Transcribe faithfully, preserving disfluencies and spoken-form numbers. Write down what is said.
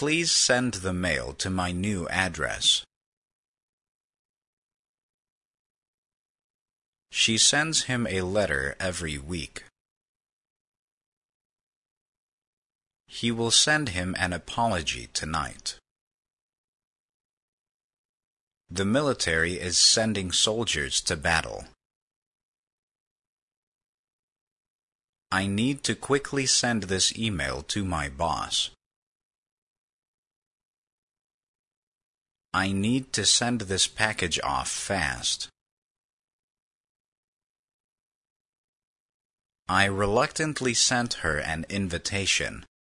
Please send the mail to my new address. She sends him a letter every week. He will send him an apology tonight. The military is sending soldiers to battle. I need to quickly send this email to my boss. I need to send this package off fast. I reluctantly sent her an invitation.